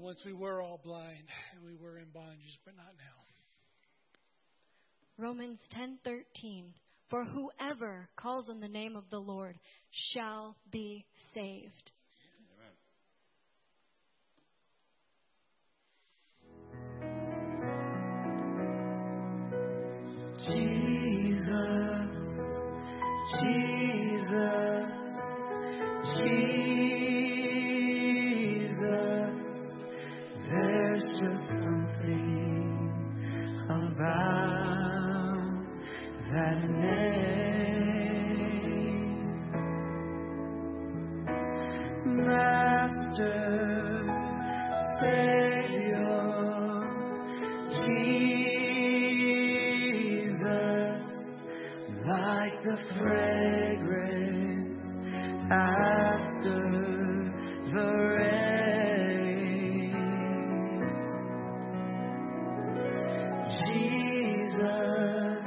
once we were all blind and we were in bondage, but not now. Romans 10:13. For whoever calls on the name of the Lord shall be saved. Jesus, Jesus, Jesus, there's just something about that name. Master, Savior, Jesus, like the fragrance after the rain. Jesus,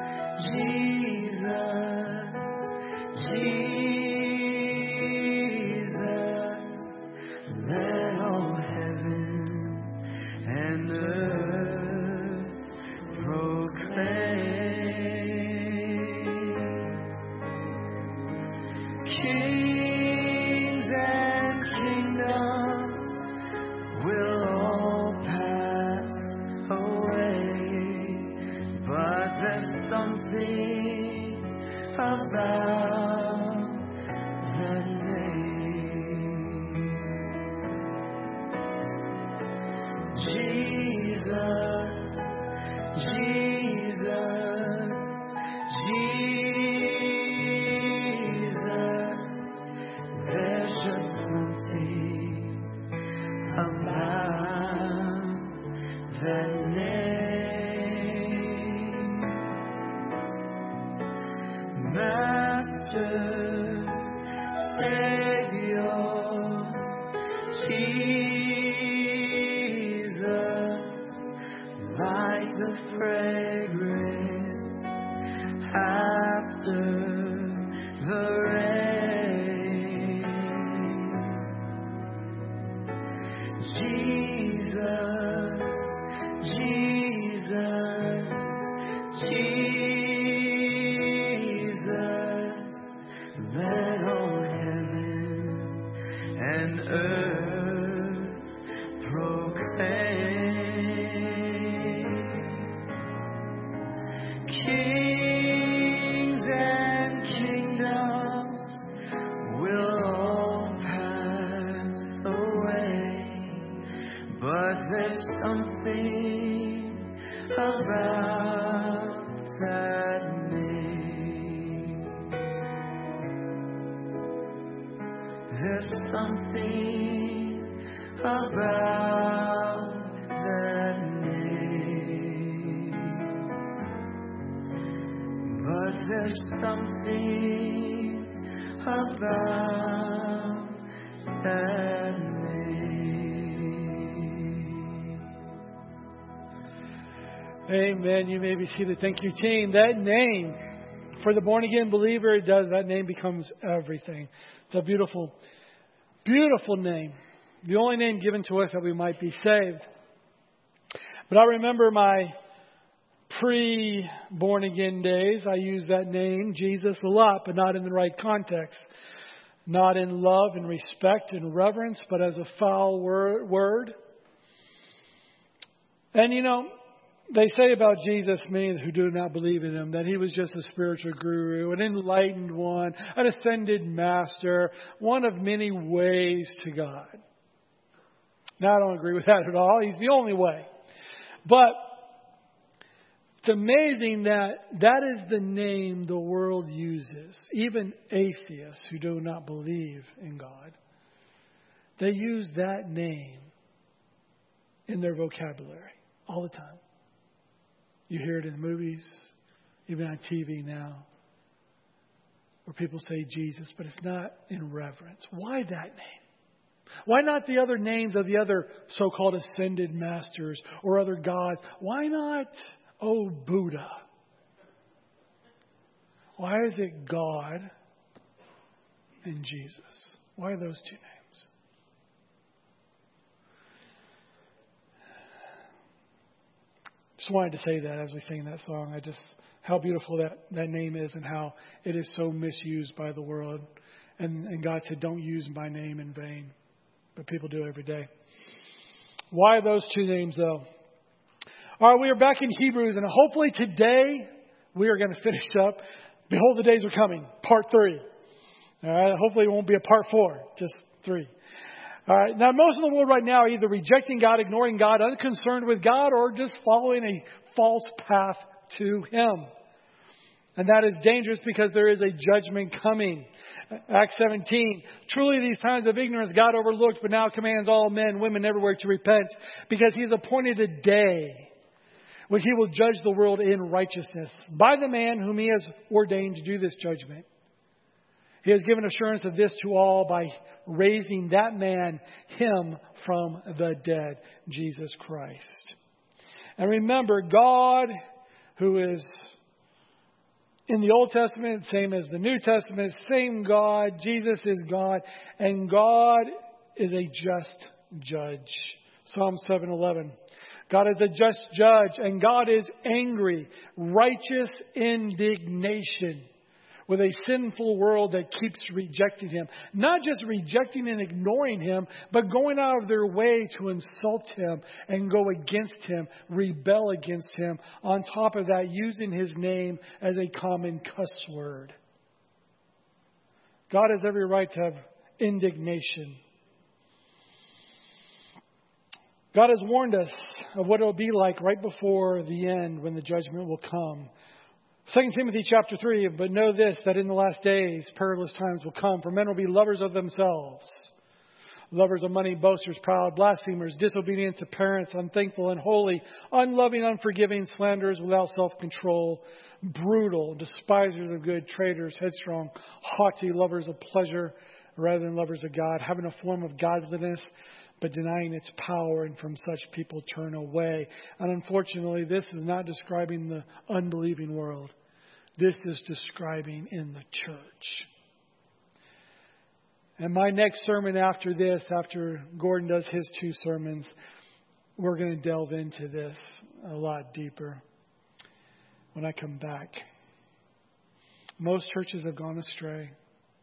Jesus, Jesus, let all heaven and earth proclaim. Kings and kingdoms will all pass away, but there's something about that name. Jesus, Jesus, Jesus, there's just something about that name. Master, Savior, Jesus, like the fragrance after the rain. Jesus, Jesus, Jesus, let all heaven and earth proclaim. Kings and kingdoms will all pass away, but there's something about that name. There's something about that name. But there's something about that name. Amen. You may be seated. Thank you, team. That name, for the born-again believer, it does. That name becomes everything. It's a beautiful, beautiful name. The only name given to us that we might be saved. But I remember my pre-born-again days. I used that name, Jesus, a lot, but not in the right context. Not in love and respect and reverence, but as a foul word. And you know, they say about Jesus, many who do not believe in him, that he was just a spiritual guru, an enlightened one, an ascended master, one of many ways to God. Now, I don't agree with that at all. He's the only way. But it's amazing that that is the name the world uses. Even atheists who do not believe in God, they use that name in their vocabulary all the time. You hear it in movies, even on TV now, where people say Jesus, but it's not in reverence. Why that name? Why not the other names of the other so-called ascended masters or other gods? Why not, oh, Buddha? Why is it God and Jesus? Why are those two names? Just wanted to say that as we sing that song. How beautiful that name is and how it is so misused by the world. And God said, don't use my name in vain. But people do every day. Why those two names, though? All right, we are back in Hebrews, and hopefully today we are going to finish up. Behold, the days are coming, part 3. All right, hopefully it won't be a part 4, just 3. All right, now most of the world right now are either rejecting God, ignoring God, unconcerned with God, or just following a false path to Him. And that is dangerous because there is a judgment coming. Acts 17, truly these times of ignorance God overlooked, but now commands all men, women everywhere to repent, because He has appointed a day when He will judge the world in righteousness by the man whom He has ordained to do this judgment. He has given assurance of this to all by raising that man, Him, from the dead, Jesus Christ. And remember, God, who is in the Old Testament, same as the New Testament, same God. Jesus is God. And God is a just judge. Psalm 7:11. God is a just judge. And God is angry. Righteous indignation with a sinful world that keeps rejecting Him. Not just rejecting and ignoring Him, but going out of their way to insult Him and go against Him, rebel against Him. On top of that, using His name as a common cuss word. God has every right to have indignation. God has warned us of what it will be like right before the end when the judgment will come. 2 Timothy chapter 3, but know this, that in the last days perilous times will come, for men will be lovers of themselves, lovers of money, boasters, proud, blasphemers, disobedient to parents, unthankful, unholy, unloving, unforgiving, slanderers, without self-control, brutal, despisers of good, traitors, headstrong, haughty, lovers of pleasure rather than lovers of God, having a form of godliness, but denying its power, and from such people turn away. And unfortunately, this is not describing the unbelieving world. This is describing in the church. And my next sermon after this, after Gordon does his 2 sermons, we're going to delve into this a lot deeper when I come back. Most churches have gone astray.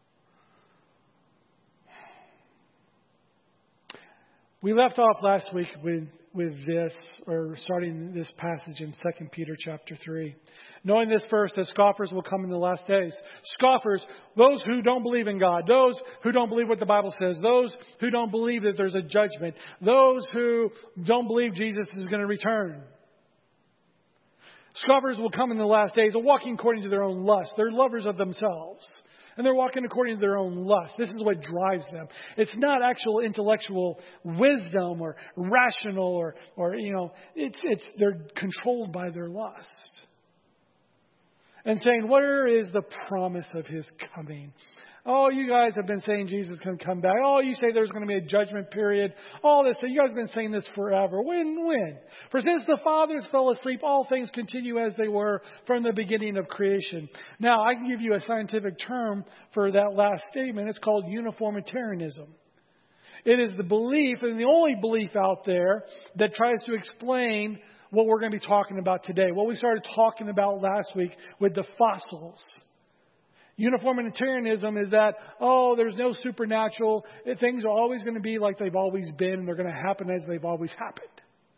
We left off last week with this, or starting this passage in 2 Peter chapter 3. Knowing this first, that scoffers will come in the last days. Scoffers, those who don't believe in God, those who don't believe what the Bible says, those who don't believe that there's a judgment, those who don't believe Jesus is going to return. Scoffers will come in the last days, walking according to their own lust. They're lovers of themselves. And they're walking according to their own lust. This is what drives them. It's not actual intellectual wisdom or rational or they're controlled by their lust. And saying, where is the promise of His coming? Oh, you guys have been saying Jesus can come back. Oh, you say there's going to be a judgment period. All this. You guys have been saying this forever. When? For since the fathers fell asleep, all things continue as they were from the beginning of creation. Now, I can give you a scientific term for that last statement. It's called uniformitarianism. It is the belief, and the only belief out there, that tries to explain what we're going to be talking about today. What we started talking about last week with the fossils. Uniformitarianism is that, there's no supernatural. Things are always going to be like they've always been, and they're going to happen as they've always happened.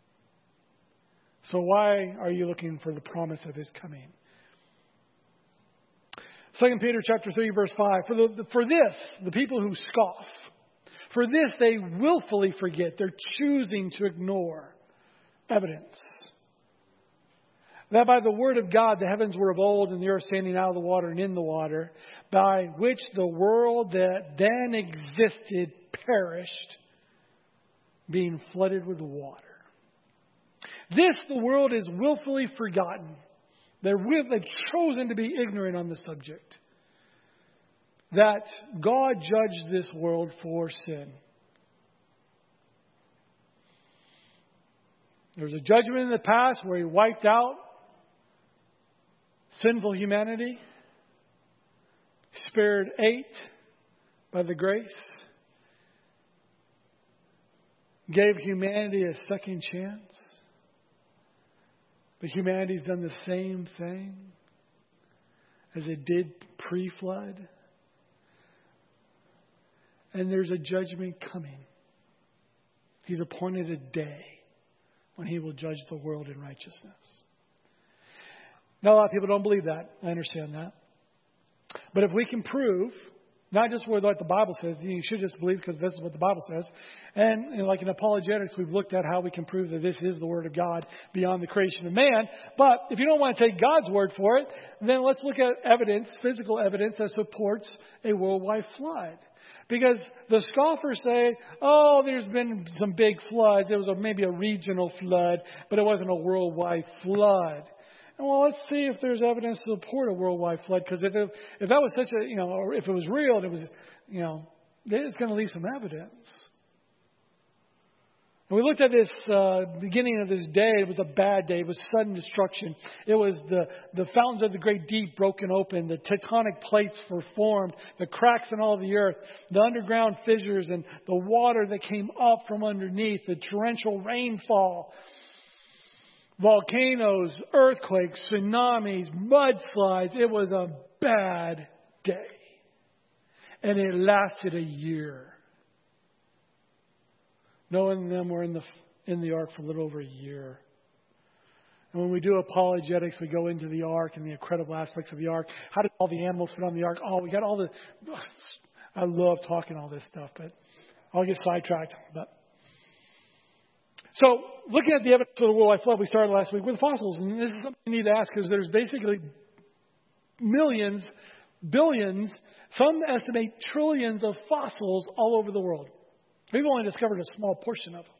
So why are you looking for the promise of His coming? 2 Peter chapter 3, verse 5. For this, the people who scoff, for this they willfully forget. They're choosing to ignore evidence. That by the word of God the heavens were of old, and the earth standing out of the water and in the water, by which the world that then existed perished, being flooded with water. This the world is willfully forgotten. They've chosen to be ignorant on the subject. That God judged this world for sin. There was a judgment in the past where He wiped out sinful humanity, spared 8 by the grace, gave humanity a second chance. But humanity's done the same thing as it did pre-flood. And there's a judgment coming. He's appointed a day when he will judge the world in righteousness. Now, a lot of people don't believe that. I understand that. But if we can prove, not just what the Bible says, you should just believe because this is what the Bible says. And like in apologetics, we've looked at how we can prove that this is the Word of God beyond the creation of man. But if you don't want to take God's word for it, then let's look at evidence, physical evidence that supports a worldwide flood. Because the scoffers say, oh, there's been some big floods. It was maybe a regional flood, but it wasn't a worldwide flood. And well, let's see if there's evidence to support a worldwide flood. Because if that was such a, or if it was real and it was, it's going to leave some evidence. And we looked at this beginning of this day. It was a bad day. It was sudden destruction. It was the fountains of the great deep broken open. The tectonic plates were formed. The cracks in all the earth. The underground fissures and the water that came up from underneath. The torrential rainfall. Volcanoes, earthquakes, tsunamis, mudslides. It was a bad day. And it lasted a year. Noah and them were in the ark for a little over a year. And when we do apologetics, we go into the ark and the incredible aspects of the ark. How did all the animals fit on the ark? Oh, we got all the... I love talking all this stuff, but I'll get sidetracked. So, looking at the evidence for the worldwide flood, we started last week with fossils. And this is something you need to ask because there's basically millions, billions, some estimate trillions of fossils all over the world. We've only discovered a small portion of them.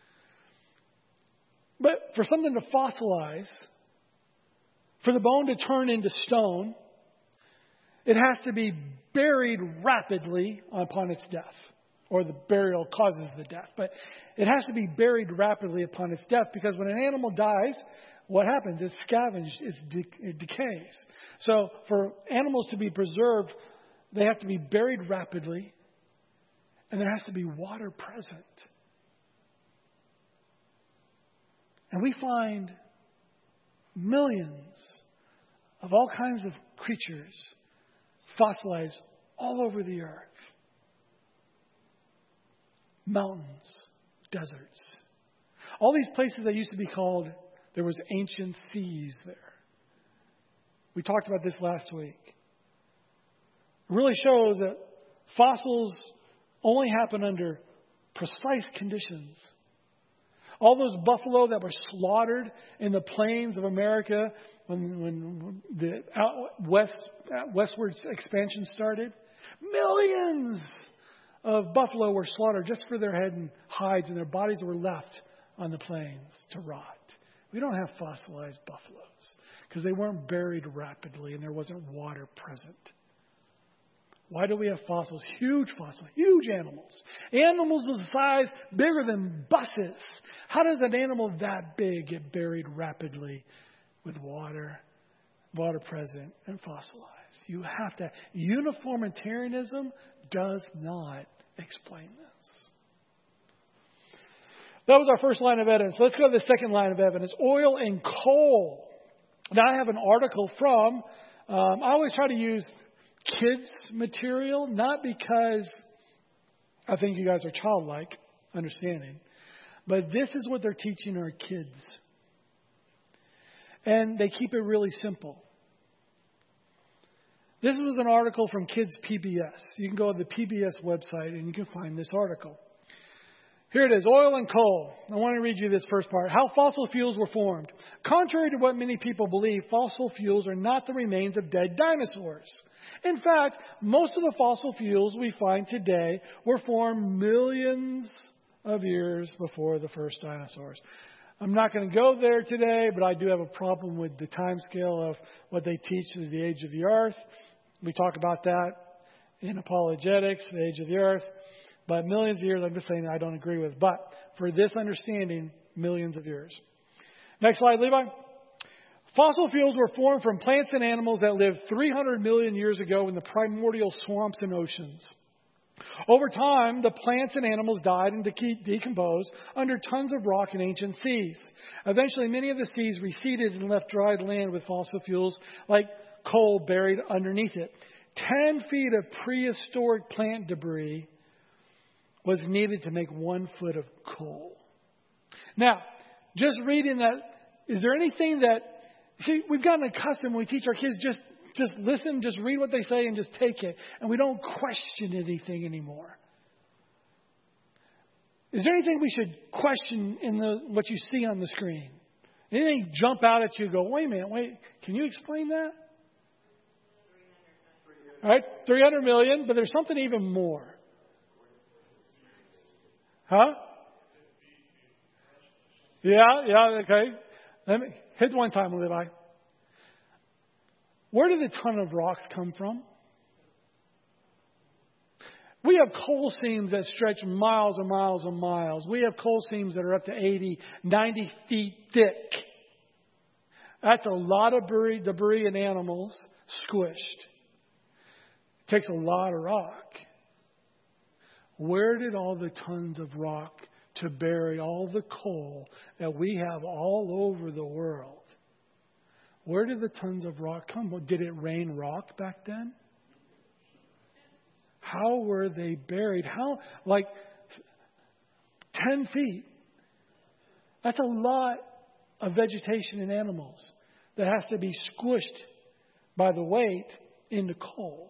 But for something to fossilize, for the bone to turn into stone, it has to be buried rapidly upon its death. Or the burial causes the death. But it has to be buried rapidly upon its death because when an animal dies, what happens? It's scavenged, it decays. So for animals to be preserved, they have to be buried rapidly. And there has to be water present. And we find millions of all kinds of creatures fossilized all over the earth. Mountains, deserts. All these places that used to be called, there was ancient seas there. We talked about this last week. It really shows that fossils only happen under precise conditions. All those buffalo that were slaughtered in the plains of America when the westward expansion started, millions of buffalo were slaughtered just for their head and hides, and their bodies were left on the plains to rot. We don't have fossilized buffaloes because they weren't buried rapidly and there wasn't water present. Why do we have fossils? Huge fossils, huge animals. Animals of size bigger than buses. How does an animal that big get buried rapidly with water present and fossilized? You have to. Uniformitarianism does not explain this. That was our first line of evidence. Let's go to the second line of evidence. Oil and coal. Now I have an article from, I always try to use kids material, not because I think you guys are childlike, understanding, but this is what they're teaching our kids. And they keep it really simple. This was an article from Kids PBS. You can go to the PBS website and you can find this article. Here it is, oil and coal. I want to read you this first part. How fossil fuels were formed. Contrary to what many people believe, fossil fuels are not the remains of dead dinosaurs. In fact, most of the fossil fuels we find today were formed millions of years before the first dinosaurs. I'm not going to go there today, but I do have a problem with the time scale of what they teach as the age of the earth. We talk about that in apologetics, the age of the earth. But millions of years, I'm just saying I don't agree with. But for this understanding, millions of years. Next slide, Levi. Fossil fuels were formed from plants and animals that lived 300 million years ago in the primordial swamps and oceans. Over time, the plants and animals died and decomposed under tons of rock in ancient seas. Eventually, many of the seas receded and left dried land with fossil fuels like coal buried underneath it. 10 feet of prehistoric plant debris was needed to make 1 foot of coal. Now, just reading that, is there anything that, see, we've gotten accustomed when we teach our kids just listen, just read what they say and just take it. And we don't question anything anymore. Is there anything we should question in what you see on the screen? Anything jump out at you and go, wait a minute, can you explain that? All right, 300 million, but there's something even more. Huh? Yeah, okay. Let me hit one time, Levi. Where did a ton of rocks come from? We have coal seams that stretch miles and miles and miles. We have coal seams that are up to 80, 90 feet thick. That's a lot of debris and animals squished. It takes a lot of rock. Where did all the tons of rock to bury all the coal that we have all over the world? Where did the tons of rock come from? Did it rain rock back then? How were they buried? How, like 10 feet. That's a lot of vegetation and animals that has to be squished by the weight into coal.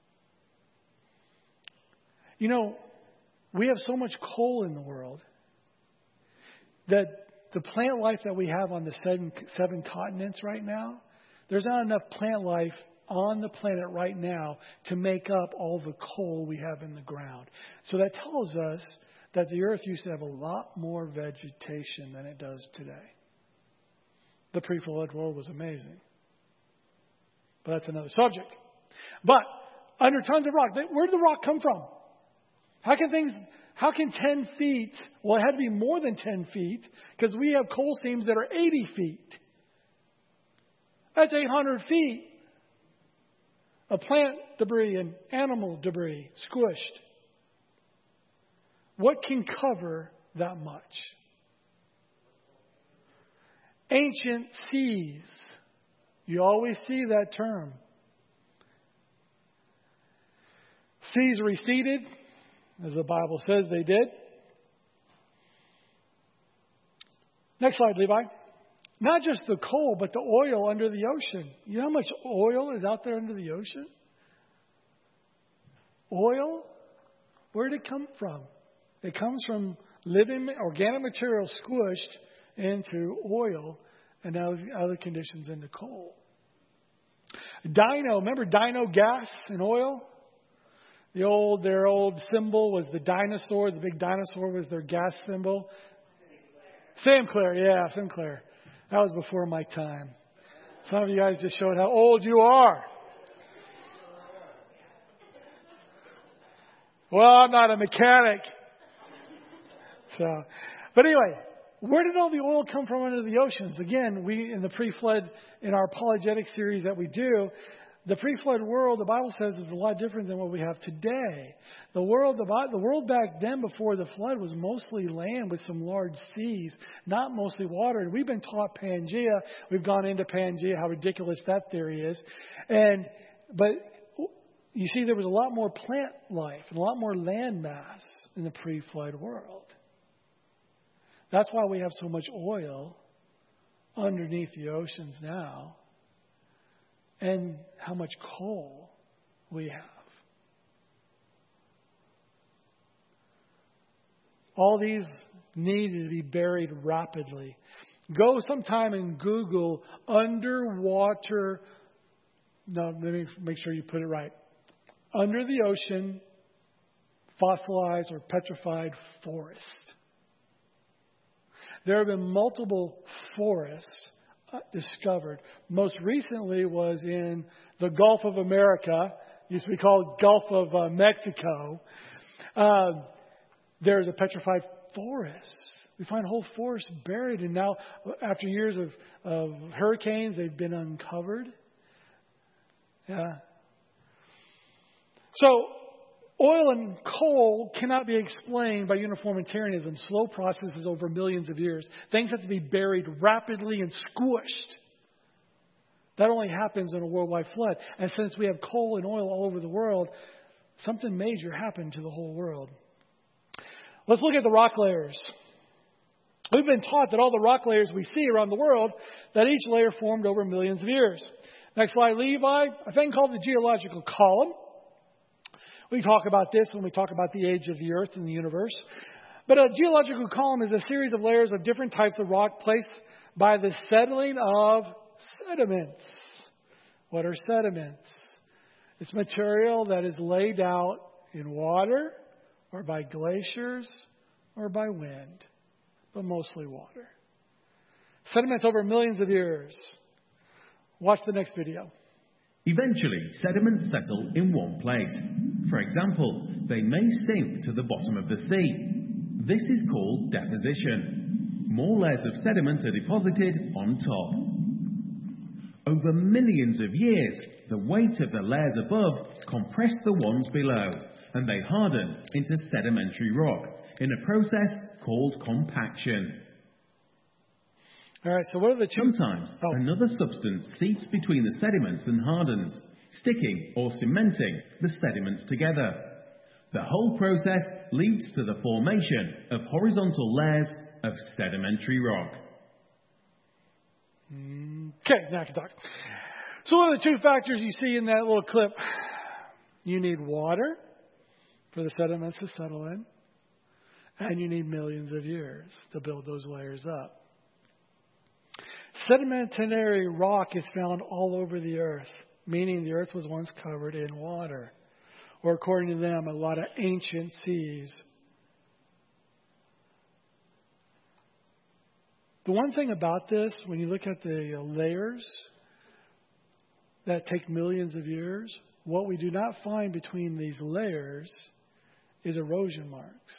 You know, we have so much coal in the world that the plant life that we have on the seven continents right now, there's not enough plant life on the planet right now to make up all the coal we have in the ground. So that tells us that the earth used to have a lot more vegetation than it does today. The pre-flood world was amazing. But that's another subject. But under tons of rock, where did the rock come from? How can 10 feet, well, it had to be more than 10 feet because we have coal seams that are 80 feet. That's 800 feet of plant debris and animal debris squished. What can cover that much? Ancient seas. You always see that term. Seas receded, as the Bible says they did. Next slide, Levi. Not just the coal, but the oil under the ocean. You know how much oil is out there under the ocean? Oil? Where did it come from? It comes from living organic material squished into oil and now other conditions into coal. Remember dino gas and oil? Their old symbol was the dinosaur. The big dinosaur was their gas symbol. Sinclair. That was before my time. Some of you guys just showed how old you are. Well, I'm not a mechanic. But anyway, where did all the oil come from under the oceans? Again, we in the pre-flood, in our apologetic series that we do, the pre-flood world, the Bible says, is a lot different than what we have today. The world back then before the flood was mostly land with some large seas, not mostly water. And we've been taught Pangea. We've gone into Pangea, how ridiculous that theory is. But you see, there was a lot more plant life and a lot more land mass in the pre-flood world. That's why we have so much oil underneath the oceans now. And how much coal we have. All these needed to be buried rapidly. Go sometime and Google underwater. No, let me make sure you put it right. Under the ocean, fossilized or petrified forest. There have been multiple forests discovered. Most recently was in the Gulf of America. Used to be called Gulf of Mexico. There's a petrified forest. We find whole forests buried, and now after years of hurricanes, they've been uncovered. Yeah. So Oil and coal cannot be explained by uniformitarianism, slow processes over millions of years. Things have to be buried rapidly and squished. That only happens in a worldwide flood. And since we have coal and oil all over the world, something major happened to the whole world. Let's look at the rock layers. We've been taught that all the rock layers we see around the world, that each layer formed over millions of years. Next slide, Levi, a thing called the geological column. We talk about this when we talk about the age of the earth and the universe. But a geological column is a series of layers of different types of rock placed by the settling of sediments. What are sediments? It's material that is laid out in water or by glaciers or by wind, but mostly water. Sediments over millions of years. Watch the next video. Eventually, sediments settle in one place. For example, they may sink to the bottom of the sea. This is called deposition. More layers of sediment are deposited on top. Over millions of years, the weight of the layers above compressed the ones below, and they hardened into sedimentary rock in a process called compaction. All right, so what are the two? Sometimes another substance seeps between the sediments and hardens, sticking or cementing the sediments together. The whole process leads to the formation of horizontal layers of sedimentary rock. Okay, now I can talk. So what are the two factors you see in that little clip? You need water for the sediments to settle in, and you need millions of years to build those layers up. Sedimentary rock is found all over the earth, meaning the earth was once covered in water, or according to them, a lot of ancient seas. The one thing about this, when you look at the layers that take millions of years, what we do not find between these layers is erosion marks.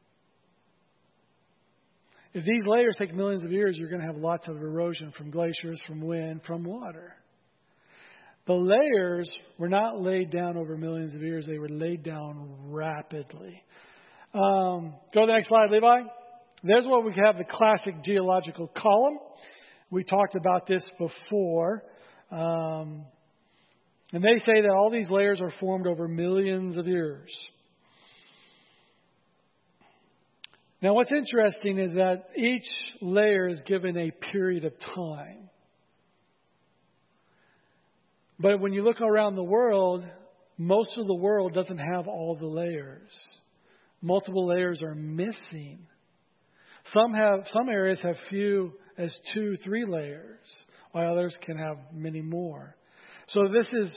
If these layers take millions of years, you're going to have lots of erosion from glaciers, from wind, from water. The layers were not laid down over millions of years. They were laid down rapidly. Go to the next slide, Levi. There's what we have, the classic geological column. We talked about this before. And they say that all these layers are formed over millions of years. Now, what's interesting is that each layer is given a period of time. But when you look around the world, most of the world doesn't have all the layers. Multiple layers are missing. Some areas have few as 2, 3 layers, while others can have many more. So this is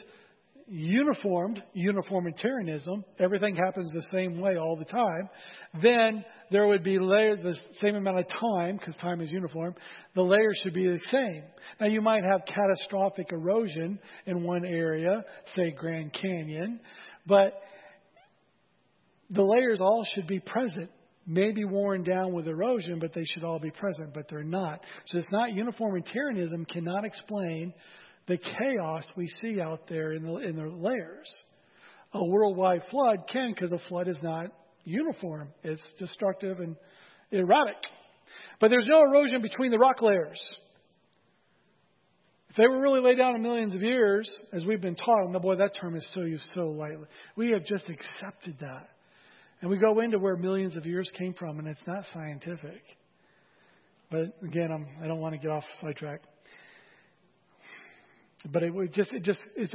uniformitarianism. Everything happens the same way all the time. Then there would be layers the same amount of time, because time is uniform. The layers should be the same. Now you might have catastrophic erosion in one area, say Grand Canyon, but the layers all should be present. Maybe worn down with erosion, but they should all be present, but they're not. So it's not uniformitarianism cannot explain the chaos we see out there in the layers. A worldwide flood can, because a flood is not uniform. It's destructive and erratic. But there's no erosion between the rock layers. If they were really laid down in millions of years, as we've been taught, and boy, that term is so used so lightly. We have just accepted that. And we go into where millions of years came from, and it's not scientific. But again, I don't want to get off sidetrack. But it's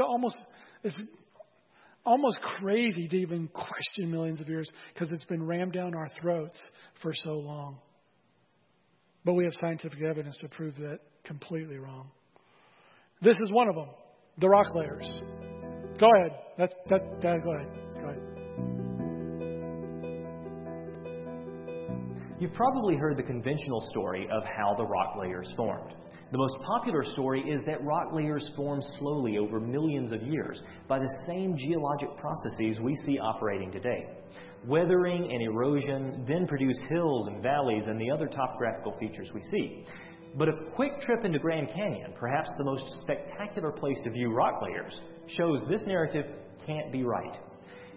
almost crazy to even question millions of years, because it's been rammed down our throats for so long. But we have scientific evidence to prove that completely wrong. This is one of them, the rock layers. Go ahead. Go ahead. You've probably heard the conventional story of how the rock layers formed. The most popular story is that rock layers form slowly over millions of years by the same geologic processes we see operating today. Weathering and erosion then produce hills and valleys and the other topographical features we see. But a quick trip into Grand Canyon, perhaps the most spectacular place to view rock layers, shows this narrative can't be right.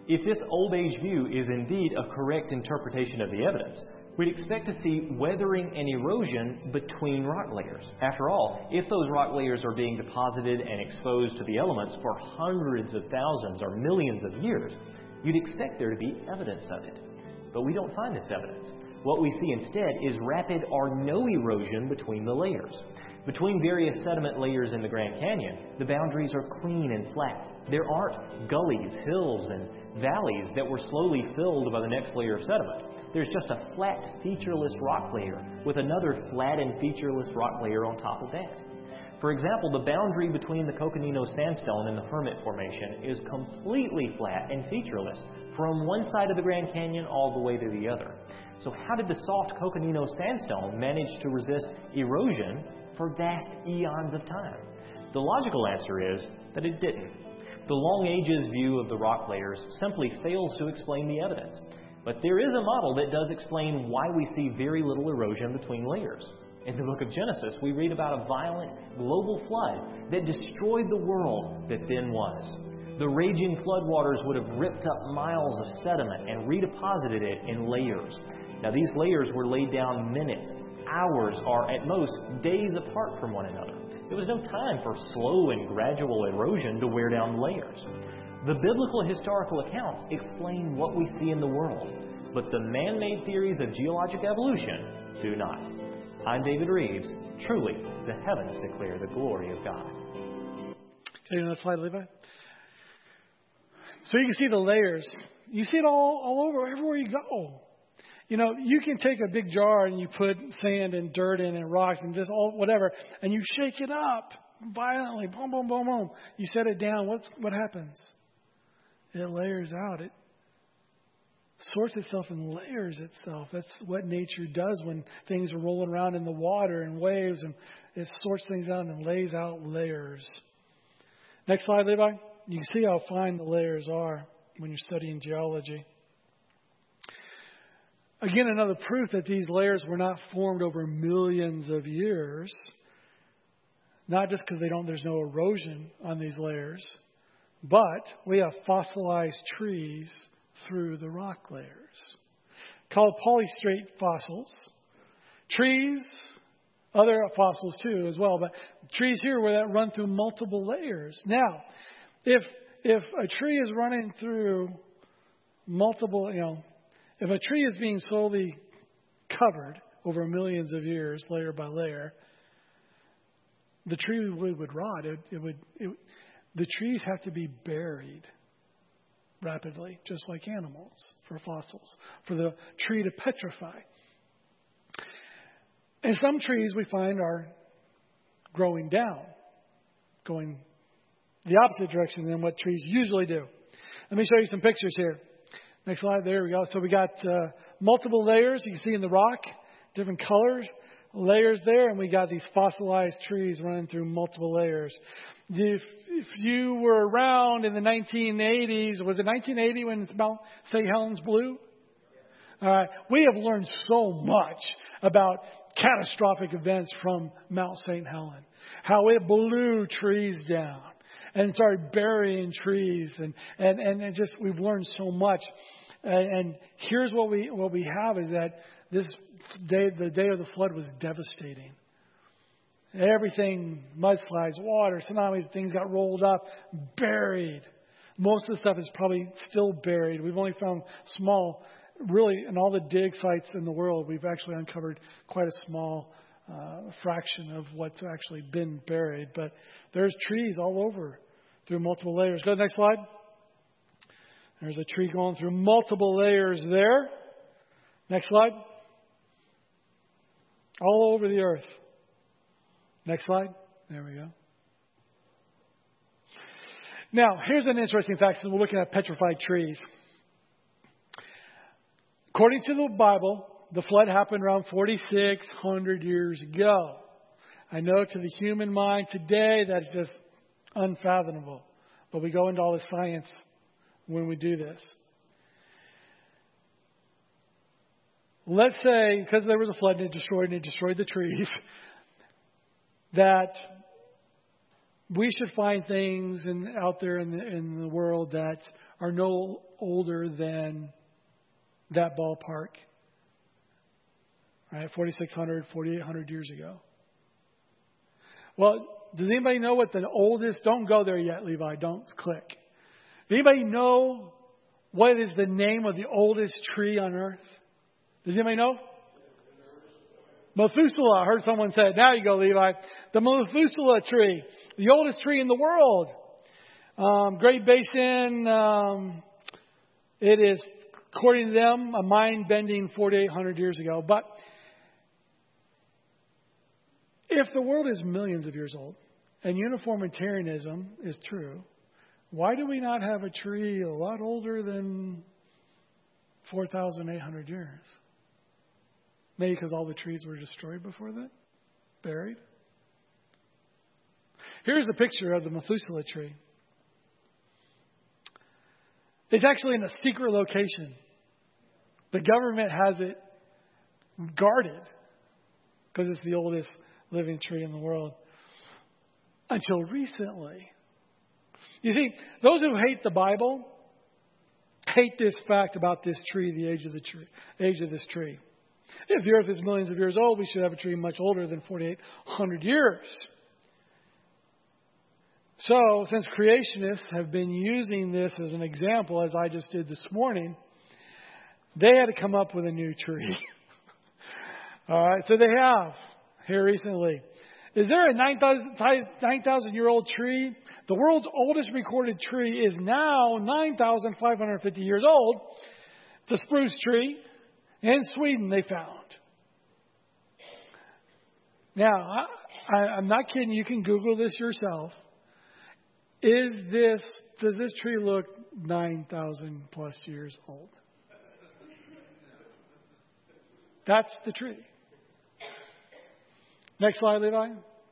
If this old age view is indeed a correct interpretation of the evidence, we'd expect to see weathering and erosion between rock layers. After all, if those rock layers are being deposited and exposed to the elements for hundreds of thousands or millions of years, you'd expect there to be evidence of it. But we don't find this evidence. What we see instead is rapid or no erosion between the layers. Between various sediment layers in the Grand Canyon, the boundaries are clean and flat. There aren't gullies, hills, and valleys that were slowly filled by the next layer of sediment. There's just a flat, featureless rock layer with another flat and featureless rock layer on top of that. For example, the boundary between the Coconino Sandstone and the Hermit Formation is completely flat and featureless from one side of the Grand Canyon all the way to the other. So how did the soft Coconino Sandstone manage to resist erosion for vast eons of time? The logical answer is that it didn't. The long ages view of the rock layers simply fails to explain the evidence. But there is a model that does explain why we see very little erosion between layers. In the book of Genesis, we read about a violent global flood that destroyed the world that then was. The raging floodwaters would have ripped up miles of sediment and redeposited it in layers. Now, these layers were laid down minutes, hours, or at most days apart from one another. There was no time for slow and gradual erosion to wear down layers. The biblical historical accounts explain what we see in the world, but the man-made theories of geologic evolution do not. I'm David Reeves. Truly, the heavens declare the glory of God. Okay, next slide, Levi. So you can see the layers. You see it all over, everywhere you go. You know, you can take a big jar and you put sand and dirt in and rocks and just whatever, and you shake it up violently. Boom, boom, boom, boom. You set it down. What happens? It layers out. It sorts itself and layers itself. That's what nature does when things are rolling around in the water and waves, and it sorts things out and lays out layers. Next slide, Levi. You can see how fine the layers are when you're studying geology. Again, another proof that these layers were not formed over millions of years. Not just because there's no erosion on these layers, but we have fossilized trees through the rock layers, called polystrate fossils. Trees, other fossils too as well, but trees here that run through multiple layers. Now, if a tree is running through multiple, if a tree is being slowly covered over millions of years, layer by layer, the tree would rot. The trees have to be buried rapidly, just like animals, for fossils, for the tree to petrify. And some trees we find are growing down, going the opposite direction than what trees usually do. Let me show you some pictures here. Next slide. There we go. So we got multiple layers. You can see in the rock, different colors, layers there, and we got these fossilized trees running through multiple layers. If you were around in the 1980s, was it 1980 when Mount St. Helens blew? All right. We have learned so much about catastrophic events from Mount St. Helens, how it blew trees down and started burying trees, and just we've learned so much. And here's what we have is that this day, the day of the flood, was devastating. Everything, mudslides, water, tsunamis, things got rolled up, buried. Most of the stuff is probably still buried. We've only found small, really, in all the dig sites in the world, we've actually uncovered quite a small fraction of what's actually been buried. But there's trees all over through multiple layers. Go to the next slide. There's a tree going through multiple layers there. Next slide. All over the earth. Next slide. There we go. Now, here's an interesting fact. So we're looking at petrified trees. According to the Bible, the flood happened around 4,600 years ago. I know to the human mind today that's just unfathomable. But we go into all the science when we do this. Let's say, because there was a flood and it destroyed the trees, that we should find things out there in the world that are no older than that ballpark. Right? 4,600, 4,800 years ago. Well, does anybody know what the oldest? Don't go there yet, Levi. Don't click. Does anybody know what is the name of the oldest tree on earth? Does anybody know? Methuselah. I heard someone say it. Now you go, Levi. The Methuselah tree. The oldest tree in the world. Great Basin. It is, according to them, a mind-bending 4,800 years ago. But if the world is millions of years old and uniformitarianism is true, why do we not have a tree a lot older than 4,800 years? Maybe because all the trees were destroyed before that? Buried? Here's a picture of the Methuselah tree. It's actually in a secret location. The government has it guarded because it's the oldest living tree in the world. Until recently. You see, those who hate the Bible hate this fact about this tree, the age of this tree. If the earth is millions of years old, we should have a tree much older than 4,800 years. So, since creationists have been using this as an example, as I just did this morning, they had to come up with a new tree. All right, so they have here recently. Is there a 9,000-year-old tree? The world's oldest recorded tree is now 9,550 years old. It's a spruce tree. In Sweden, they found. Now, I'm not kidding. You can Google this yourself. Does this tree look 9,000 plus years old? That's the tree. Next slide, Levi.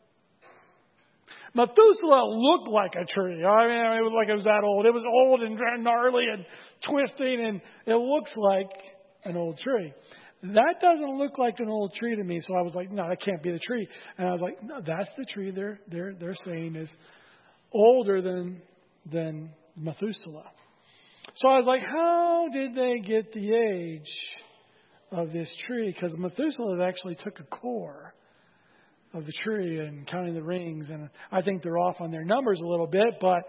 Methuselah looked like a tree. I mean, it was like it was that old. It was old and gnarly and twisting, and it looks like an old tree. That doesn't look like an old tree to me. So I was like, no, that can't be the tree. And I was like, no, that's the tree they're saying is older than Methuselah. So I was like, how did they get the age of this tree? Because Methuselah actually took a core of the tree and counting the rings. And I think they're off on their numbers a little bit. But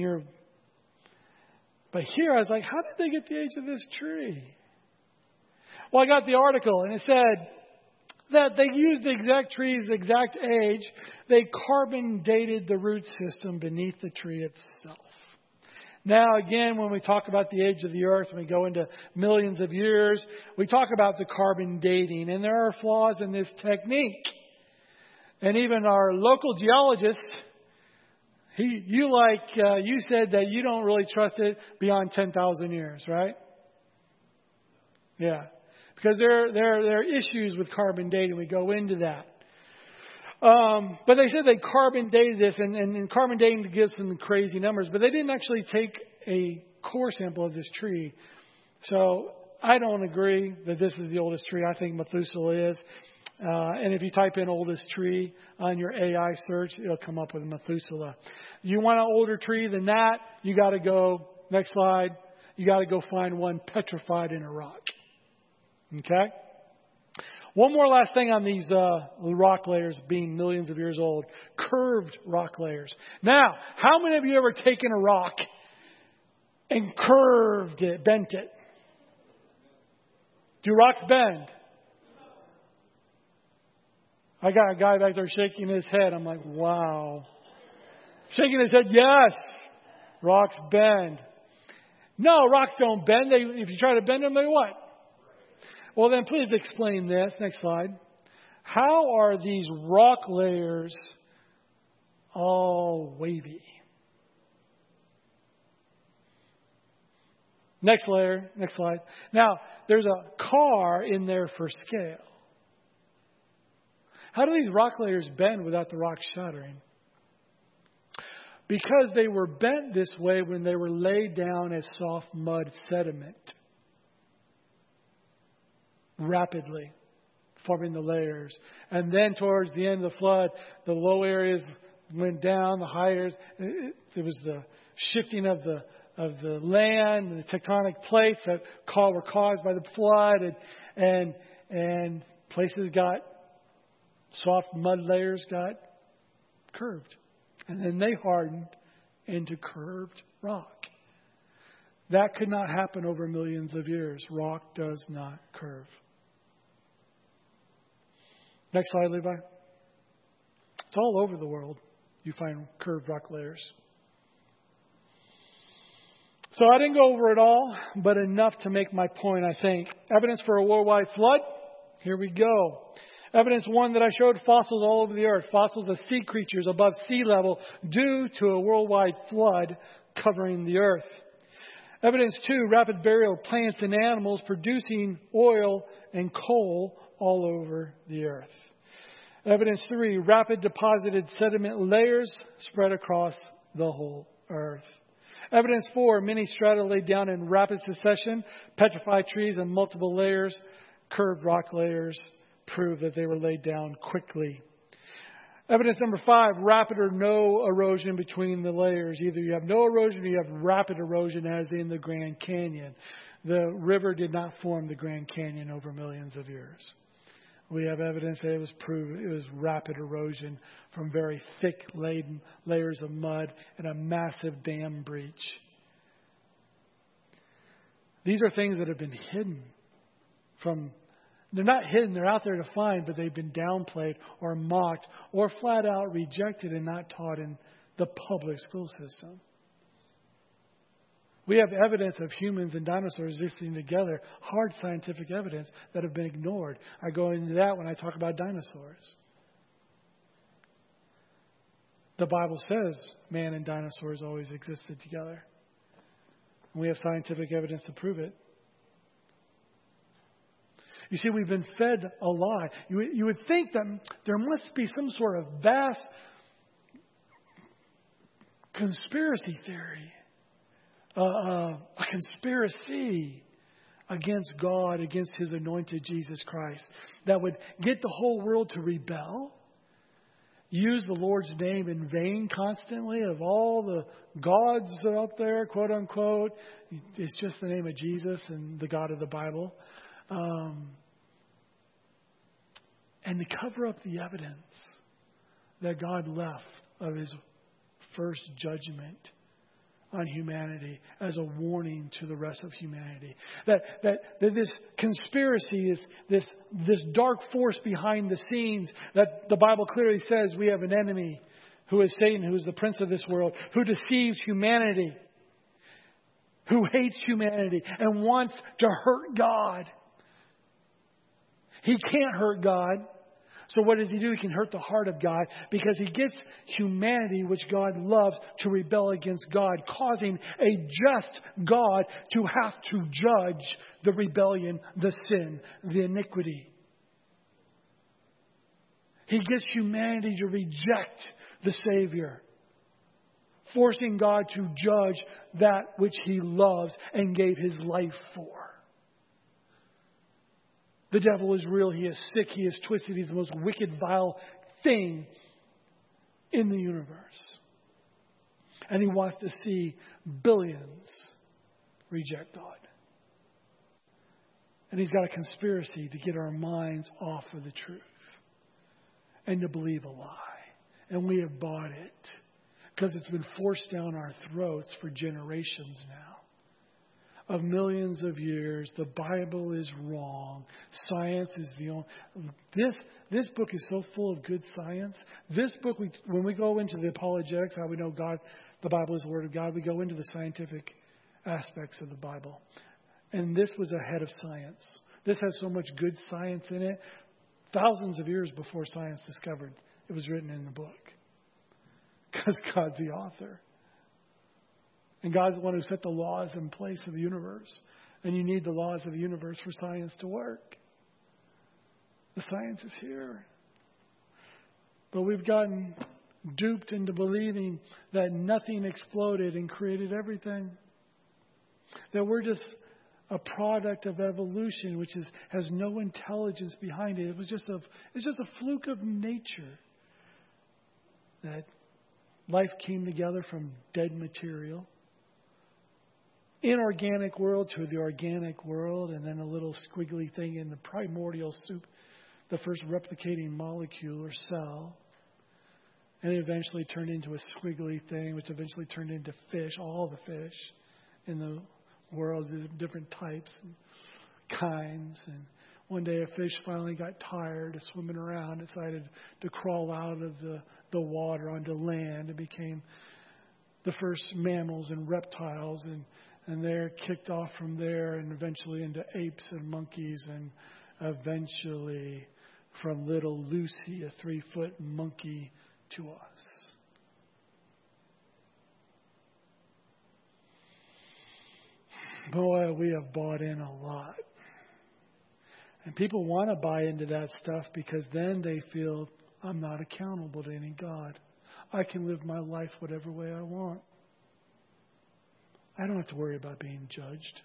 here I was like, how did they get the age of this tree? Well, I got the article, and it said that they used the exact tree's exact age. They carbon dated the root system beneath the tree itself. Now, again, when we talk about the age of the earth, when we go into millions of years, we talk about the carbon dating, and there are flaws in this technique. And even our local geologist, you said that you don't really trust it beyond 10,000 years, right? Yeah. Because there are issues with carbon dating. We go into that. But they said they carbon dated this, and carbon dating gives some crazy numbers. But they didn't actually take a core sample of this tree. So I don't agree that this is the oldest tree. I think Methuselah is. And if you type in oldest tree on your AI search, it'll come up with Methuselah. You want an older tree than that, you got to go, next slide, you got to go find one petrified in a rock. Okay? One more last thing on these rock layers being millions of years old. Curved rock layers. Now, how many of you ever taken a rock and curved it, bent it? Do rocks bend? I got a guy back there shaking his head. I'm like, wow. Shaking his head, yes. Rocks bend. No, rocks don't bend. If you try to bend them, they what? Well, then please explain this. Next slide. How are these rock layers all wavy? Next layer. Next slide. Now, there's a car in there for scale. How do these rock layers bend without the rock shattering? Because they were bent this way when they were laid down as soft mud sediment. Rapidly forming the layers. And then towards the end of the flood, the low areas went down, the high areas, there was the shifting of the the land and the tectonic plates that were caused by the flood, and places got soft mud layers got curved, and then they hardened into curved rock. That could not happen over millions of years. Rock does not curve. Next slide, Levi. It's all over the world. You find curved rock layers. So I didn't go over it all, but enough to make my point, I think. Evidence for a worldwide flood. Here we go. Evidence 1 that I showed, fossils all over the earth. Fossils of sea creatures above sea level due to a worldwide flood covering the earth. Evidence 2, rapid burial of plants and animals producing oil and coal all over the earth. Evidence 3, rapid deposited sediment layers spread across the whole earth. Evidence 4, many strata laid down in rapid succession, petrified trees and multiple layers, curved rock layers, prove that they were laid down quickly. Evidence number 5, rapid or no erosion between the layers. Either you have no erosion or you have rapid erosion, as in the Grand Canyon. The river did not form the Grand Canyon over millions of years. We have evidence that it was rapid erosion from very thick laden layers of mud and a massive dam breach. These are things that have been hidden from. They're not hidden, they're out there to find, but they've been downplayed or mocked or flat out rejected and not taught in the public school system. We have evidence of humans and dinosaurs existing together, hard scientific evidence that have been ignored. I go into that when I talk about dinosaurs. The Bible says man and dinosaurs always existed together. And we have scientific evidence to prove it. You see, we've been fed a lie. You would think that there must be some sort of vast conspiracy theory, a conspiracy against God, against His anointed Jesus Christ, that would get the whole world to rebel, use the Lord's name in vain constantly. Of all the gods out there, quote unquote, it's just the name of Jesus and the God of the Bible. And to cover up the evidence that God left of His first judgment on humanity as a warning to the rest of humanity. That this conspiracy is this dark force behind the scenes, that the Bible clearly says we have an enemy who is Satan, who is the prince of this world, who deceives humanity, who hates humanity and wants to hurt God. He can't hurt God. So what does he do? He can hurt the heart of God because he gets humanity, which God loves, to rebel against God, causing a just God to have to judge the rebellion, the sin, the iniquity. He gets humanity to reject the Savior, forcing God to judge that which He loves and gave His life for. The devil is real. He is sick. He is twisted. He's the most wicked, vile thing in the universe. And he wants to see billions reject God. And he's got a conspiracy to get our minds off of the truth and to believe a lie. And we have bought it because it's been forced down our throats for generations now. Of millions of years, the Bible is wrong. Science is the only. This book is so full of good science. This book, when we go into the apologetics, how we know God, the Bible is the Word of God, we go into the scientific aspects of the Bible. And this was ahead of science. This has so much good science in it. Thousands of years before science discovered it was written in the book. Because God's the author. And God's the one who set the laws in place of the universe. And you need the laws of the universe for science to work. The science is here. But we've gotten duped into believing that nothing exploded and created everything. That we're just a product of evolution, which has no intelligence behind it. It's just a fluke of nature. That life came together from dead material. inorganic world to the organic world, and then a little squiggly thing in the primordial soup, the first replicating molecule or cell. And it eventually turned into a squiggly thing, which eventually turned into fish, all the fish in the world, different types and kinds. And one day a fish finally got tired of swimming around, decided to crawl out of the water onto land. It became the first mammals and reptiles, and they're kicked off from there and eventually into apes and monkeys, and eventually from little Lucy, a 3-foot monkey, to us. Boy, we have bought in a lot. And people want to buy into that stuff because then they feel, I'm not accountable to any God. I can live my life whatever way I want. I don't have to worry about being judged.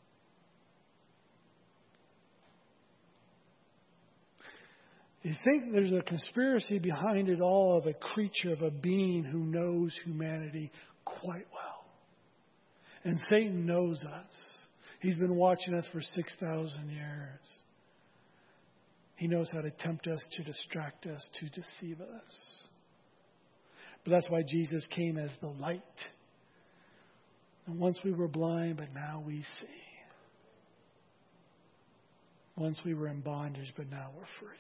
You think there's a conspiracy behind it all of a creature, of a being who knows humanity quite well. And Satan knows us. He's been watching us for 6,000 years. He knows how to tempt us, to distract us, to deceive us. But that's why Jesus came as the light. And once we were blind, but now we see. Once we were in bondage, but now we're free.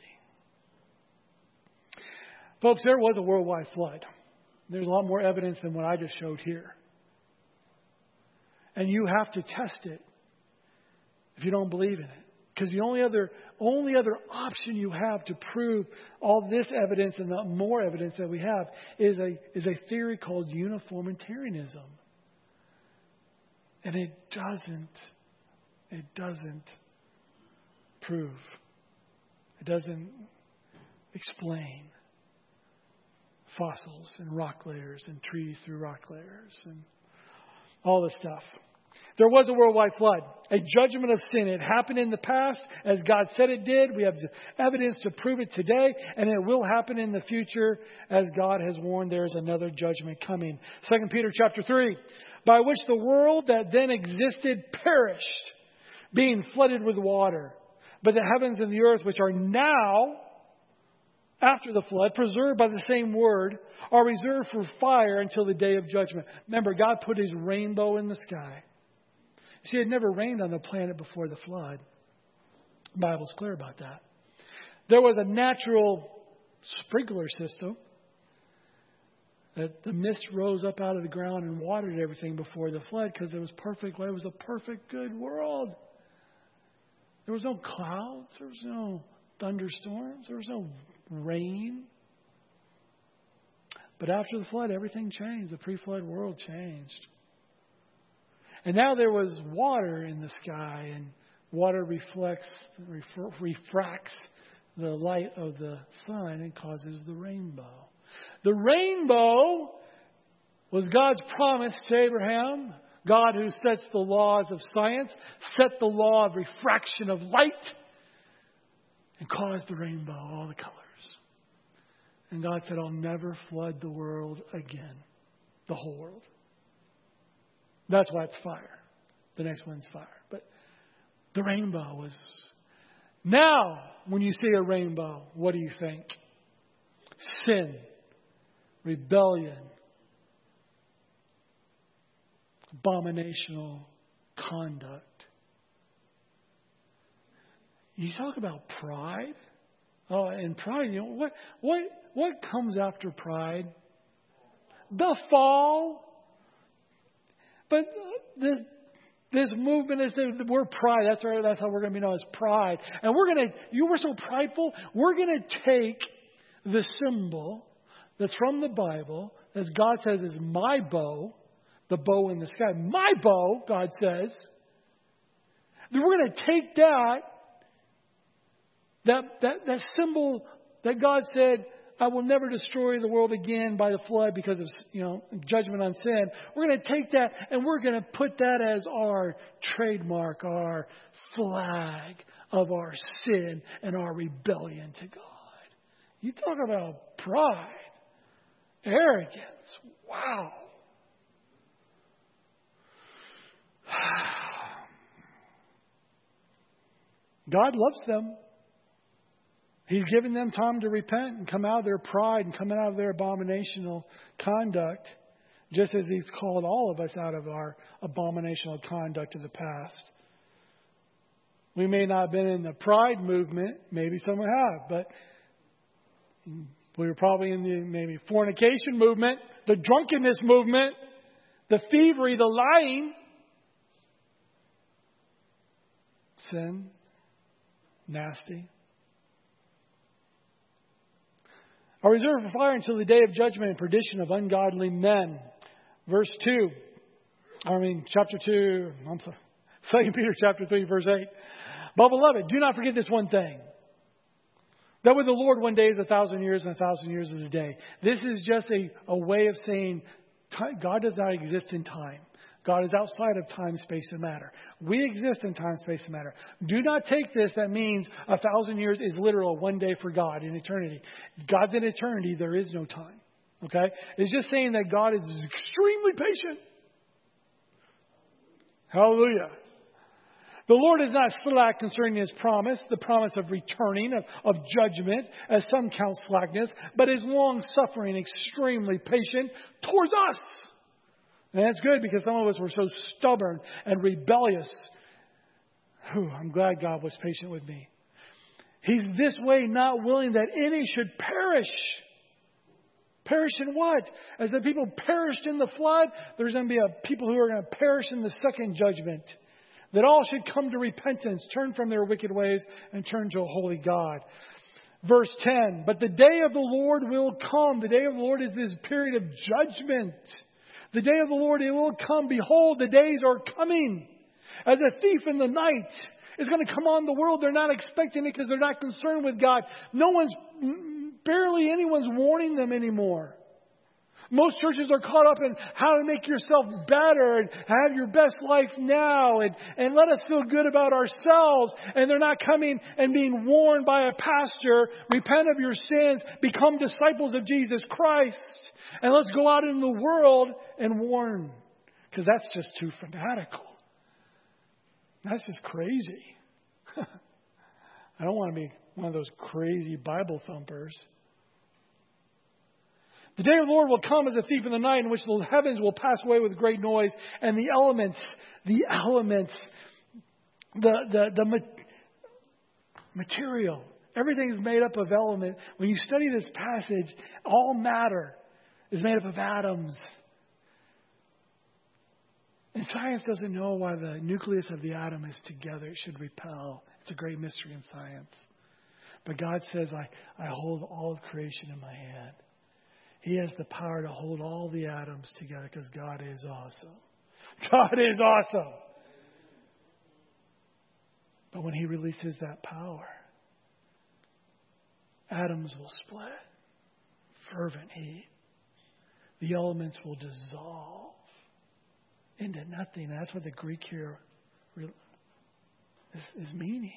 Folks, there was a worldwide flood. There's a lot more evidence than what I just showed here. And you have to test it if you don't believe in it. Because the only other option you have to prove all this evidence and the more evidence that we have is a theory called uniformitarianism. And it doesn't prove. It doesn't explain fossils and rock layers and trees through rock layers and all this stuff. There was a worldwide flood, a judgment of sin. It happened in the past as God said it did. We have evidence to prove it today, and it will happen in the future as God has warned. There is another judgment coming. 2 Peter chapter 3, by which the world that then existed perished, being flooded with water. But the heavens and the earth, which are now, after the flood, preserved by the same word, are reserved for fire until the day of judgment. Remember, God put His rainbow in the sky. See, it never rained on the planet before the flood. The Bible's clear about that. There was a natural sprinkler system that the mist rose up out of the ground and watered everything before the flood because it was perfect. It was a perfect, good world. There was no clouds. There was no thunderstorms. There was no rain. But after the flood, everything changed. The pre-flood world changed. And now there was water in the sky, and water refracts the light of the sun and causes the rainbow. The rainbow was God's promise to Abraham. God, who sets the laws of science, set the law of refraction of light and caused the rainbow, all the colors. And God said, I'll never flood the world again, the whole world. That's why it's fire. The next one's fire. But the rainbow was... Now, when you see a rainbow, what do you think? Sin, rebellion, abominational conduct. You talk about pride. Oh, and pride, you know, what comes after pride? The fall. But this movement is the word pride. That's how we're going to be known as pride. And you were so prideful, we're going to take the symbol that's from the Bible, as God says is my bow, the bow in the sky. My bow, God says. Then we're going to take that symbol that God said, I will never destroy the world again by the flood because of, judgment on sin. We're going to take that and we're going to put that as our trademark, our flag of our sin and our rebellion to God. You talk about pride, arrogance. Wow. God loves them. He's given them time to repent and come out of their pride and come out of their abominational conduct, just as He's called all of us out of our abominational conduct of the past. We may not have been in the pride movement. Maybe some have, but we were probably in the maybe fornication movement, the drunkenness movement, the thievery, the lying. Sin. Nasty. Are reserved for fire until the day of judgment and perdition of ungodly men. Verse 2. Chapter 2. 2 Peter chapter 3, verse 8. But beloved, do not forget this one thing. That with the Lord 1 day is 1,000 years and 1,000 years is a day. This is just a way of saying God does not exist in time. God is outside of time, space, and matter. We exist in time, space, and matter. Do not take this. That means 1,000 years is literal 1 day for God in eternity. God's in eternity. There is no time. Okay? It's just saying that God is extremely patient. Hallelujah. The Lord is not slack concerning His promise, the promise of returning, of judgment, as some count slackness, but is long-suffering, extremely patient towards us. And that's good because some of us were so stubborn and rebellious. I'm glad God was patient with me. He's this way not willing that any should perish. Perish in what? As the people perished in the flood, there's going to be people who are going to perish in the second judgment. That all should come to repentance, turn from their wicked ways, and turn to a holy God. Verse 10, but the day of the Lord will come. The day of the Lord is this period of judgment. The day of the Lord, it will come. Behold, the days are coming. As a thief in the night is going to come on the world. They're not expecting it because they're not concerned with God. Barely anyone's warning them anymore. Most churches are caught up in how to make yourself better and have your best life now and let us feel good about ourselves. And they're not coming and being warned by a pastor, repent of your sins, become disciples of Jesus Christ. And let's go out in the world and warn. Because that's just too fanatical. That's just crazy. I don't want to be one of those crazy Bible thumpers. The day of the Lord will come as a thief in the night, in which the heavens will pass away with great noise, and the elements, the material, everything is made up of element. When you study this passage, all matter is made up of atoms. And science doesn't know why the nucleus of the atom is together. It should repel. It's a great mystery in science. But God says, I hold all of creation in my hand. He has the power to hold all the atoms together because God is awesome. God is awesome. But when He releases that power, atoms will split. Fervent heat. The elements will dissolve into nothing. That's what the Greek here is meaning.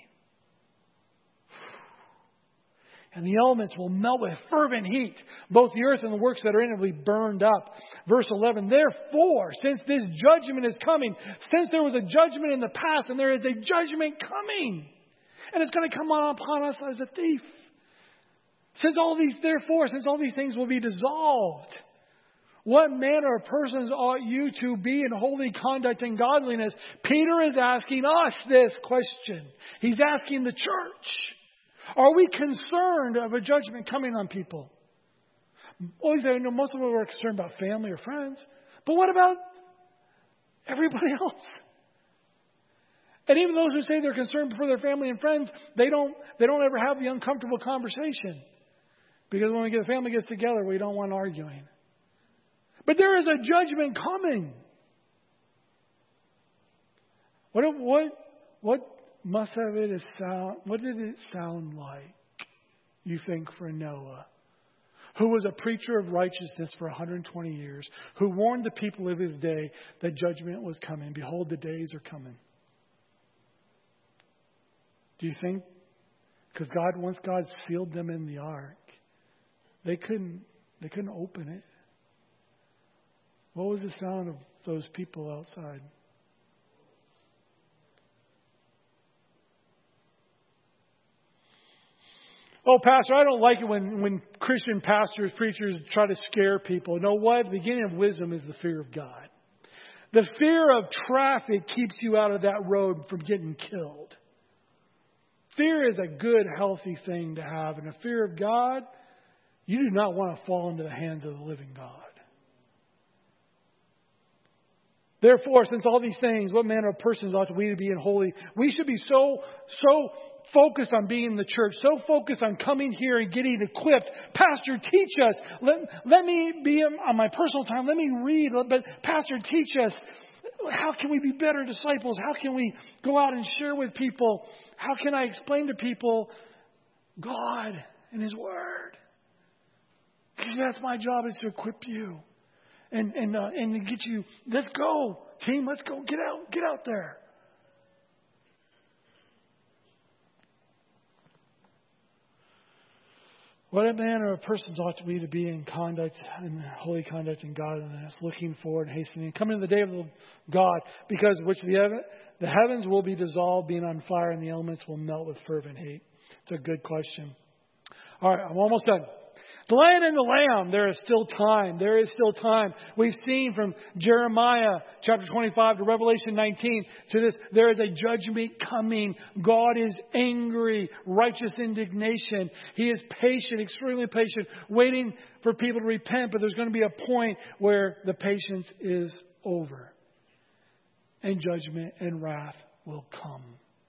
And the elements will melt with fervent heat. Both the earth and the works that are in it will be burned up. Verse 11, therefore, since this judgment is coming, since there was a judgment in the past and there is a judgment coming, and it's going to come upon us as a thief. Since all these things will be dissolved, what manner of persons ought you to be in holy conduct and godliness? Peter is asking us this question. He's asking the church. Are we concerned of a judgment coming on people? Well, he said, most of us are concerned about family or friends. But what about everybody else? And even those who say they're concerned for their family and friends, they don't ever have the uncomfortable conversation. Because when the family gets together, we don't want arguing. But there is a judgment coming. What must have it as sound? What did it sound like, you think, for Noah, who was a preacher of righteousness for 120 years, who warned the people of his day that judgment was coming? Behold, the days are coming. Do you think? Because once God sealed them in the ark, they couldn't open it. What was the sound of those people outside? Oh, Pastor, I don't like it when Christian pastors, preachers try to scare people. You know what? The beginning of wisdom is the fear of God. The fear of traffic keeps you out of that road from getting killed. Fear is a good, healthy thing to have. And the fear of God, you do not want to fall into the hands of the living God. Therefore, since all these things, what manner of persons ought we to be in holy? We should be so focused on being in the church, so focused on coming here and getting equipped. Pastor, teach us. Let me be on my personal time. Let me read. But Pastor, teach us. How can we be better disciples? How can we go out and share with people? How can I explain to people God and His Word? Because that's my job, is to equip you. And to get you, let's go, team, let's go, get out there. What a manner of persons ought we to be in conduct, in holy conduct and godliness, looking forward and hastening, coming to the day of God, because which the heavens will be dissolved, being on fire, and the elements will melt with fervent heat. It's a good question. All right, I'm almost done. The Lion and the Lamb, there is still time. There is still time. We've seen from Jeremiah chapter 25 to Revelation 19 to this, there is a judgment coming. God is angry, righteous indignation. He is patient, extremely patient, waiting for people to repent. But there's going to be a point where the patience is over. And judgment and wrath will come.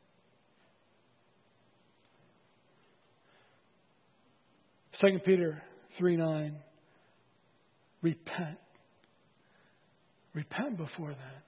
2 Peter 3:9. Repent. Repent before that.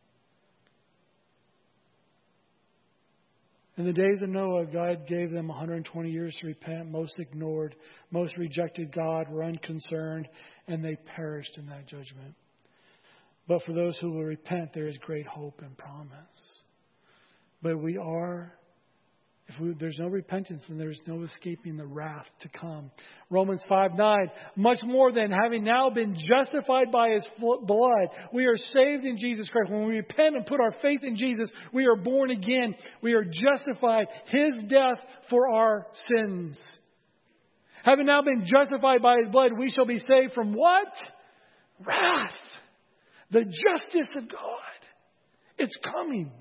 In the days of Noah, God gave them 120 years to repent. Most ignored, most rejected God, were unconcerned, and they perished in that judgment. But for those who will repent, there is great hope and promise. But there's no repentance, then there's no escaping the wrath to come. Romans 5:9. Much more than having now been justified by His blood, we are saved in Jesus Christ. When we repent and put our faith in Jesus, we are born again. We are justified. His death for our sins. Having now been justified by His blood, we shall be saved from what? Wrath. The justice of God. It's coming.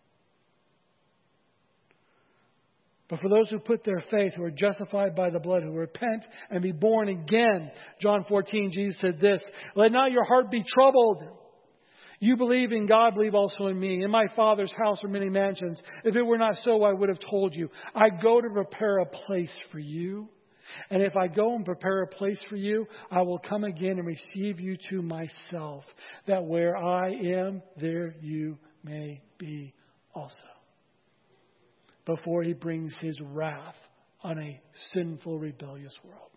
But for those who put their faith, who are justified by the blood, who repent and be born again. John 14, Jesus said this, let not your heart be troubled. You believe in God, believe also in me. In my Father's house are many mansions. If it were not so, I would have told you. I go to prepare a place for you. And if I go and prepare a place for you, I will come again and receive you to myself, that where I am, there you may be also. Before He brings His wrath on a sinful, rebellious world.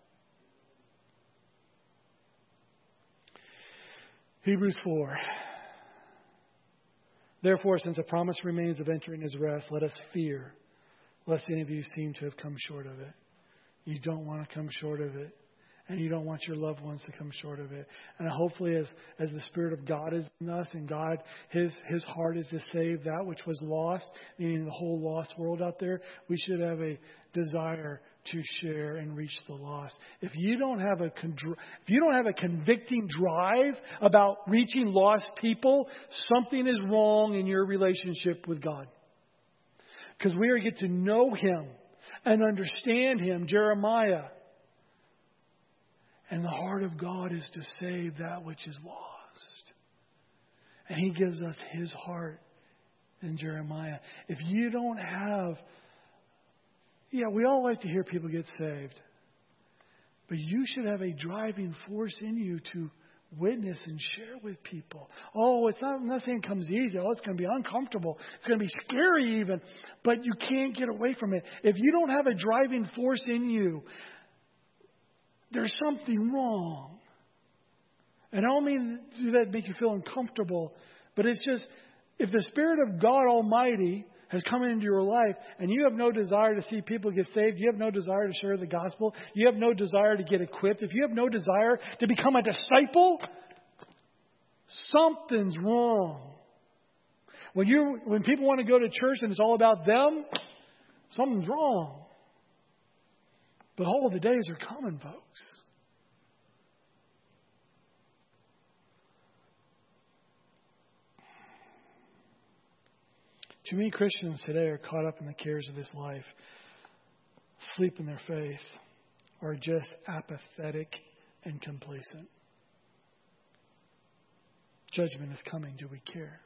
Hebrews 4. Therefore, since a promise remains of entering His rest, let us fear, lest any of you seem to have come short of it. You don't want to come short of it. And you don't want your loved ones to come short of it. And hopefully as the Spirit of God is in us, and God, His heart is to save that which was lost, meaning the whole lost world out there, we should have a desire to share and reach the lost. If you don't have a convicting drive about reaching lost people, something is wrong in your relationship with God. Because we are to get to know Him and understand Him. Jeremiah. And the heart of God is to save that which is lost. And He gives us His heart in Jeremiah. If you don't have... we all like to hear people get saved. But you should have a driving force in you to witness and share with people. Oh, I'm not saying it comes easy. Oh, it's going to be uncomfortable. It's going to be scary even. But you can't get away from it. If you don't have a driving force in you, there's something wrong. And I don't mean to do that to make you feel uncomfortable, but it's just, if the Spirit of God Almighty has come into your life and you have no desire to see people get saved, you have no desire to share the gospel, you have no desire to get equipped, if you have no desire to become a disciple, something's wrong. When people want to go to church and it's all about them, something's wrong. Behold, the days are coming, folks. Too many Christians today are caught up in the cares of this life, asleep in their faith, or just apathetic and complacent. Judgment is coming. Do we care?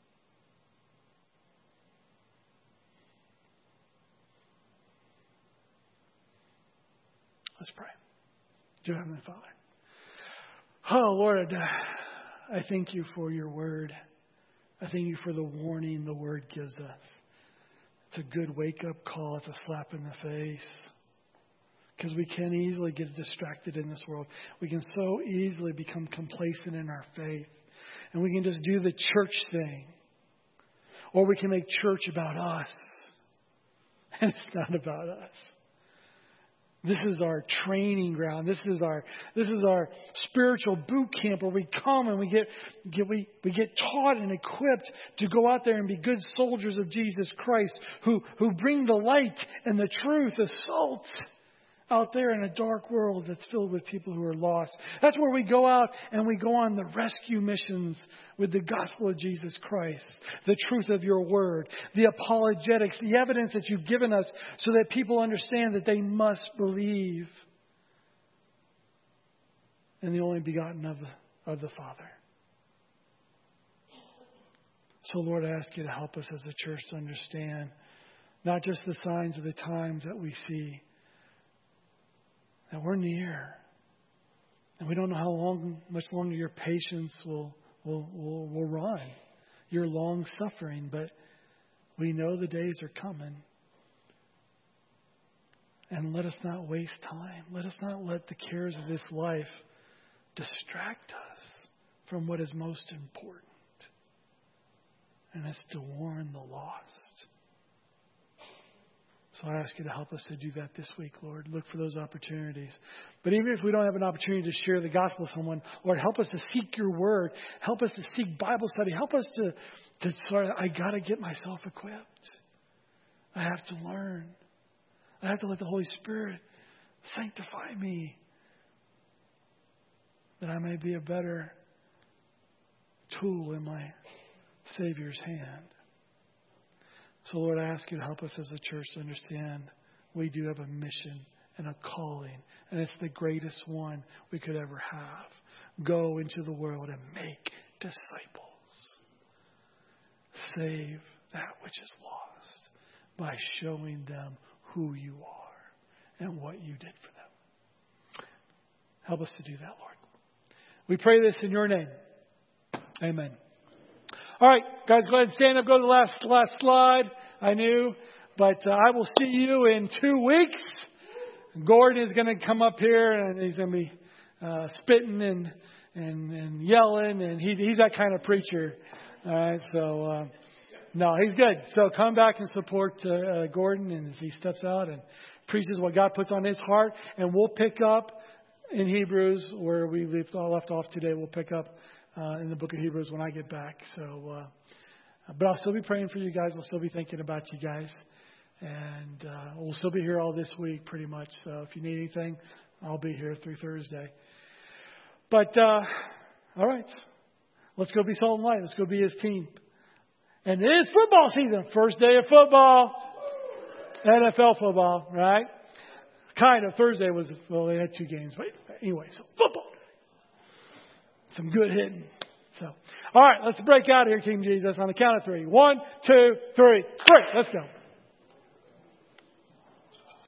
Let's pray. Dear Heavenly Father. Oh, Lord, I thank you for your word. I thank you for the warning the word gives us. It's a good wake-up call. It's a slap in the face. Because we can easily get distracted in this world. We can so easily become complacent in our faith. And we can just do the church thing. Or we can make church about us. And it's not about us. This is our training ground. This is our spiritual boot camp where we come and we get taught and equipped to go out there and be good soldiers of Jesus Christ who bring the light and the truth, the salt out there in a dark world that's filled with people who are lost. That's where we go out and we go on the rescue missions with the gospel of Jesus Christ, the truth of your word, the apologetics, the evidence that you've given us so that people understand that they must believe in the only begotten of the Father. So Lord, I ask you to help us as a church to understand not just the signs of the times that we see, that we're near. And we don't know how much longer your patience will run. Your long suffering. But we know the days are coming. And let us not waste time. Let us not let the cares of this life distract us from what is most important. And it's to warn the lost. So I ask you to help us to do that this week, Lord. Look for those opportunities. But even if we don't have an opportunity to share the gospel with someone, Lord, help us to seek your word. Help us to seek Bible study. Help us to I got to get myself equipped. I have to learn. I have to let the Holy Spirit sanctify me, that I may be a better tool in my Savior's hand. So, Lord, I ask you to help us as a church to understand we do have a mission and a calling, and it's the greatest one we could ever have. Go into the world and make disciples. Save that which is lost by showing them who you are and what you did for them. Help us to do that, Lord. We pray this in your name. Amen. All right, guys, go ahead and stand up. Go to the last slide. I knew. But I will see you in 2 weeks. Gordon is going to come up here and he's going to be spitting and yelling. And he's that kind of preacher. All right, so no, he's good. So come back and support Gordon and as he steps out and preaches what God puts on his heart. And we'll pick up in Hebrews where we left off today. We'll pick up in the book of Hebrews when I get back. So, but I'll still be praying for you guys. I'll still be thinking about you guys. And we'll still be here all this week pretty much. So if you need anything, I'll be here through Thursday. But, all right. Let's go be salt and light. Let's go be his team. And it is football season. First day of football. NFL football, right? Kind of. Thursday was, well, they had 2 games. But anyway, so football. Some good hitting. So, all right, let's break out here, Team Jesus, on the count of 3. 1, 2, 3. Great. Let's go.